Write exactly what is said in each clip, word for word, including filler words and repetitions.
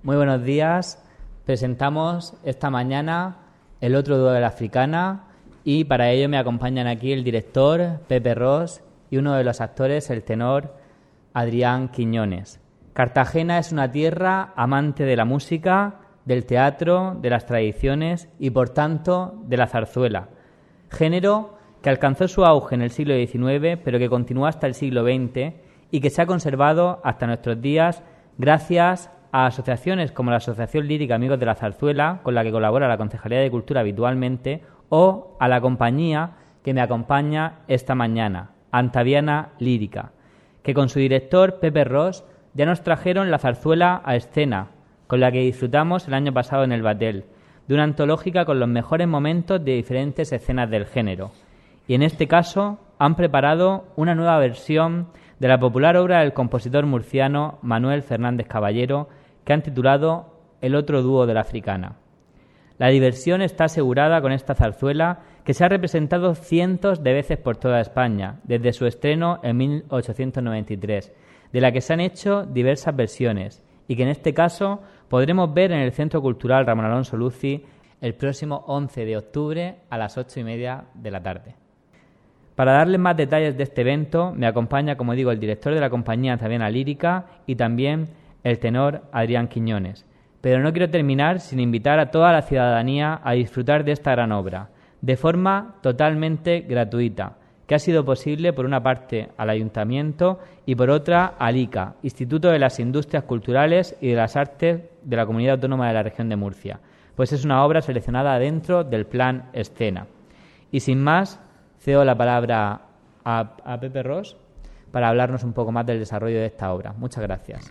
Muy buenos días. Presentamos esta mañana el otro dúo de la Africana y para ello me acompañan aquí el director Pepe Ros y uno de los actores, el tenor Adrián Quiñones. Cartagena es una tierra amante de la música, del teatro, de las tradiciones y, por tanto, de la zarzuela, género que alcanzó su auge en el siglo diecinueve, pero que continúa hasta el siglo veinte y que se ha conservado hasta nuestros días gracias a asociaciones como la Asociación Lírica Amigos de la Zarzuela, con la que colabora la Concejalía de Cultura habitualmente, o a la compañía que me acompaña esta mañana, Antaviana Lírica, que con su director Pepe Ros ya nos trajeron la zarzuela a escena, con la que disfrutamos el año pasado en el Batel, de una antológica con los mejores momentos de diferentes escenas del género. Y en este caso han preparado una nueva versión de la popular obra del compositor murciano Manuel Fernández Caballero, que han titulado El otro dúo de la Africana. La diversión está asegurada con esta zarzuela, que se ha representado cientos de veces por toda España, desde su estreno en mil ochocientos noventa y tres, de la que se han hecho diversas versiones, y que en este caso podremos ver en el Centro Cultural Ramón Alonso Luci el próximo once de octubre a las ocho y media de la tarde. Para darles más detalles de este evento, me acompaña, como digo, el director de la compañía Antaviana Lírica y también el tenor Adrián Quiñones. Pero no quiero terminar sin invitar a toda la ciudadanía a disfrutar de esta gran obra, de forma totalmente gratuita, que ha sido posible por una parte al Ayuntamiento y por otra al I C A, Instituto de las Industrias Culturales y de las Artes de la Comunidad Autónoma de la Región de Murcia, pues es una obra seleccionada dentro del Plan Escena. Y sin más, cedo la palabra a, a Pepe Ros para hablarnos un poco más del desarrollo de esta obra. Muchas gracias.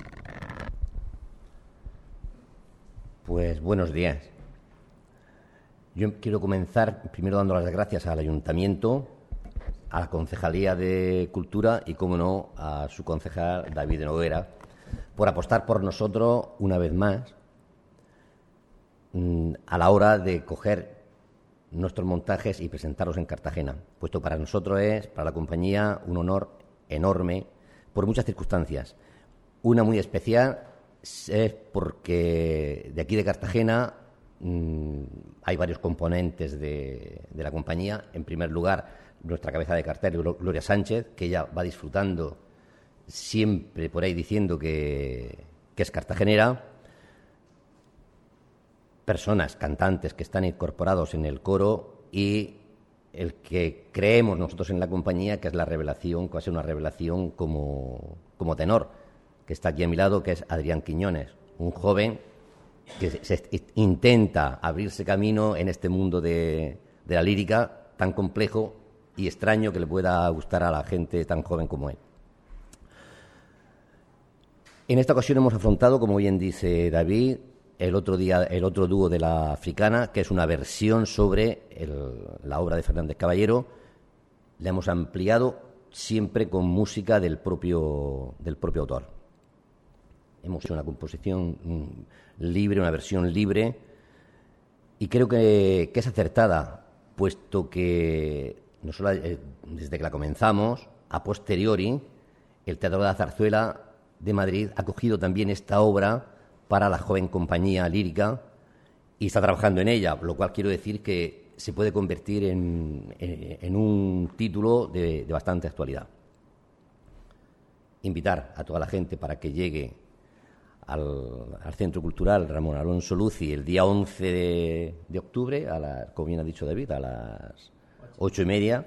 Pues buenos días. Yo quiero comenzar primero dando las gracias al Ayuntamiento, a la Concejalía de Cultura y, como no, a su concejal David Noguera, por apostar por nosotros una vez más a la hora de coger nuestros montajes y presentarlos en Cartagena, puesto para nosotros es, para la compañía, un honor enorme por muchas circunstancias. Una muy especial es porque de aquí de Cartagena mmm, hay varios componentes de, de la compañía. En primer lugar, nuestra cabeza de cartel, Gloria Sánchez, que ella va disfrutando siempre por ahí diciendo que, que es cartagenera. Personas, cantantes que están incorporados en el coro y el que creemos nosotros en la compañía, que es la revelación, que va a ser una revelación como, como tenor, que está aquí a mi lado, que es Adrián Quiñones, un joven que se, se intenta abrirse camino en este mundo de, de la lírica tan complejo y extraño que le pueda gustar a la gente tan joven como él. En esta ocasión hemos afrontado, como bien dice David, el otro día el otro dúo de la Africana, que es una versión sobre el, la obra de Fernández Caballero. La hemos ampliado siempre con música del propio del propio autor. Hemos hecho una composición libre, una versión libre, y creo que, que es acertada, puesto que no solo desde que la comenzamos, a posteriori, el Teatro de la Zarzuela de Madrid ha cogido también esta obra para la joven compañía lírica y está trabajando en ella, lo cual quiero decir que se puede convertir en, en, en un título de, de bastante actualidad. Invitar a toda la gente para que llegue al, al Centro Cultural Ramón Alonso Luci el día once de, de octubre, a la, como bien ha dicho David, a las ocho y media.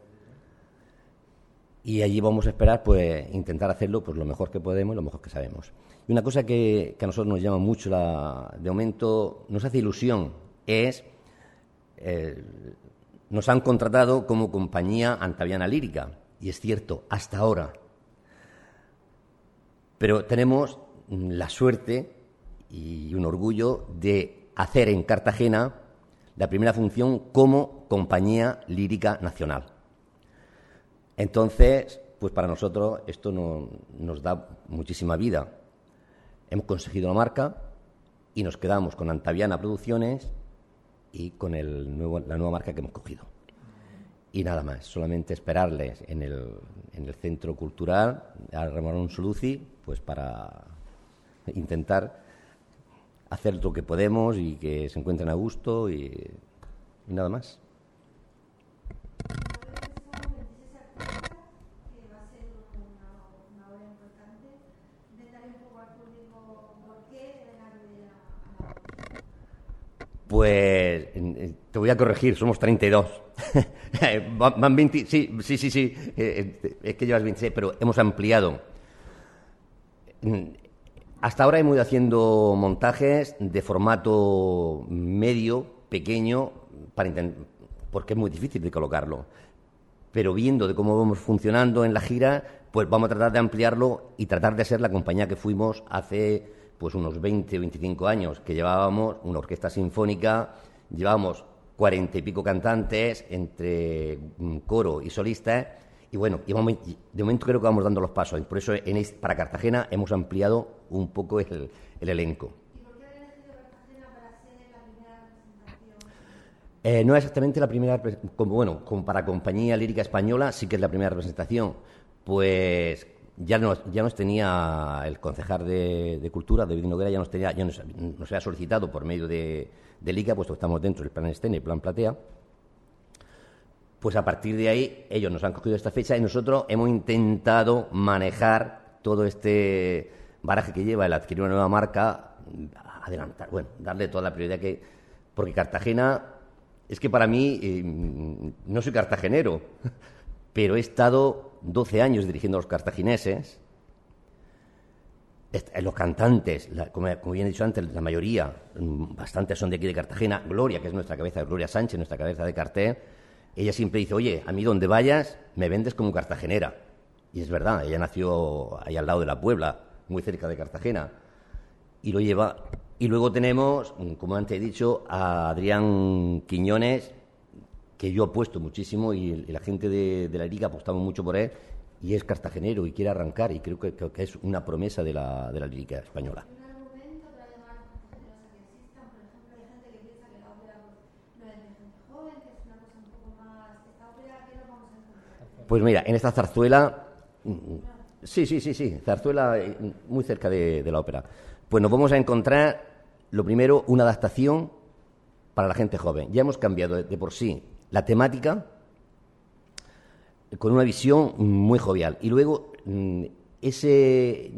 Y allí vamos a esperar, pues, intentar hacerlo pues lo mejor que podemos y lo mejor que sabemos. Y una cosa que, que a nosotros nos llama mucho, la, de momento, nos hace ilusión, es, eh, nos han contratado como compañía Antaviana Lírica, y es cierto, hasta ahora. Pero tenemos la suerte y un orgullo de hacer en Cartagena la primera función como compañía lírica nacional. Entonces, pues para nosotros esto no, nos da muchísima vida. Hemos conseguido la marca y nos quedamos con Antaviana Producciones y con el nuevo, la nueva marca que hemos cogido. Y nada más, solamente esperarles en el, en el Centro Cultural, al Ramón Alonso Luci, pues para intentar hacer lo que podemos y que se encuentren a gusto y, y nada más. Pues te voy a corregir, somos treinta y dos. Van veinte, sí, sí, sí, sí, es que llevas veintiséis, pero hemos ampliado. Hasta ahora hemos ido haciendo montajes de formato medio, pequeño, para porque es muy difícil de colocarlo. Pero viendo de cómo vamos funcionando en la gira, pues vamos a tratar de ampliarlo y tratar de ser la compañía que fuimos hace pues unos veinte o veinticinco años, que llevábamos una orquesta sinfónica, llevábamos cuarenta y pico cantantes entre coro y solistas, y bueno, y vamos, de momento creo que vamos dando los pasos, y por eso en este, para Cartagena hemos ampliado un poco el, el elenco. ¿Y por qué habéis elegido Cartagena para ser la primera representación? Eh, no es exactamente la primera, como, bueno, como para Compañía Lírica Española sí que es la primera representación, pues ya nos, ya nos tenía el concejal de, de Cultura, David Noguera, ya nos tenía, ya nos, nos había solicitado por medio de, de Liga, puesto que estamos dentro del Plan Escena y Plan Platea. Pues a partir de ahí ellos nos han cogido esta fecha y nosotros hemos intentado manejar todo este baraje que lleva el adquirir una nueva marca, adelantar, bueno, darle toda la prioridad que... Porque Cartagena, es que para mí, eh, no soy cartagenero, pero he estado doce años dirigiendo a los cartagineses. Los cantantes, la, como, como bien he dicho antes, la mayoría, bastantes son de aquí de Cartagena. Gloria, que es nuestra cabeza, Gloria Sánchez, nuestra cabeza de cartel, ella siempre dice, oye, a mí donde vayas me vendes como cartagenera. Y es verdad, ella nació ahí al lado de la Puebla, muy cerca de Cartagena, y lo lleva. Y luego tenemos, como antes he dicho, a Adrián Quiñones, que yo apuesto muchísimo y, y la gente de, de la Liga apostamos mucho por él, y es cartagenero y quiere arrancar, y creo que, que, que es una promesa de la, de la lírica española. ¿Hay un argumento para llamar a los cartageneros a que existan? Por ejemplo, hay gente que piensa que la ópera pues, no es de gente joven, que es una cosa un poco más... ¿Esta ópera qué nos vamos a encontrar? Pues mira, en esta zarzuela... Sí, sí, sí, sí, zarzuela muy cerca de, de la ópera. Pues nos vamos a encontrar, lo primero, una adaptación para la gente joven. Ya hemos cambiado de, de por sí la temática con una visión muy jovial. Y luego ese,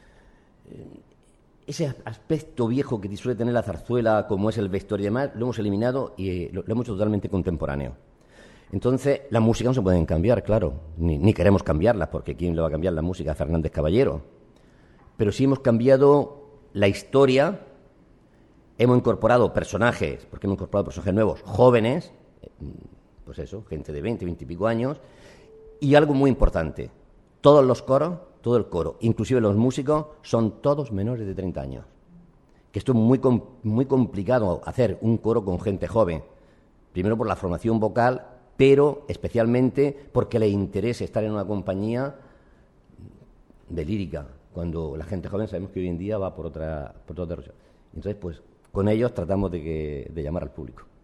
ese aspecto viejo que suele tener la zarzuela, como es el vestuario y demás, lo hemos eliminado y lo, lo hemos hecho totalmente contemporáneo. Entonces, las músicas no se pueden cambiar, claro, ni, ni queremos cambiarlas, porque ¿quién le va a cambiar la música a Fernández Caballero? Pero sí hemos cambiado la historia, hemos incorporado personajes, porque hemos incorporado personajes nuevos, jóvenes, pues eso, gente de veinte, veinte y pico años, y algo muy importante, todos los coros, todo el coro, inclusive los músicos, son todos menores de treinta años. Que esto es muy, muy complicado hacer un coro con gente joven, primero por la formación vocal, pero especialmente porque le interesa estar en una compañía de lírica, cuando la gente joven sabemos que hoy en día va por otra por otra dirección. Entonces, pues con ellos tratamos de, que, de llamar al público.